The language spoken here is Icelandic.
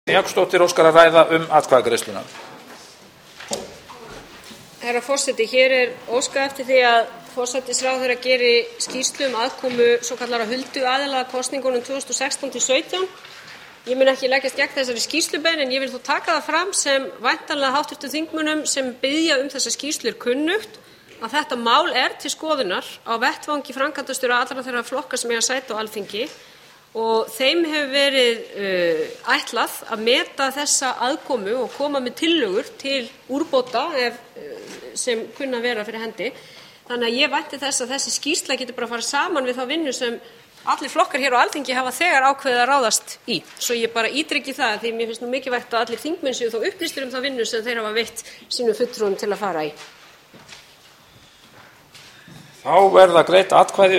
Jakobsdóttir óskar að ræða atkvæðagreiðsluna. Herra forseti, hér óskað eftir því að forsætisráðherra geri skýrslu aðkomu svokallaðra hulduaðila að kosningunum 2016–17. Ég mun ekki leggjast gegn þessari skýrslubeiðni en ég vil þó taka það fram sem væntanlega hv. þingmönnum sem biðja þessa skýrslu kunnugt að þetta mál til skoðunar á vettvangi framkvæmdastjóra allra þeirra flokka sem eiga sæti á Alþingi og þeim hefur verið ætlað að meta þessa aðkomu og koma með tillögur til úrbóta sem kunna að vera fyrir hendi. Þannig að ég vænti þess að þessi skýrsla getur bara að fara saman við þá vinnu sem allir flokkar hér á Alþingi hafa þegar ákveðið að ráðast í. Svo ég bara ítreki það því mér finnst nú mikilvægt að allir þingmenn séu þó upplýstir þá vinnu sem þeir hafa veitt sínum fulltrúum til að fara í. Þá verða greidd atkvæði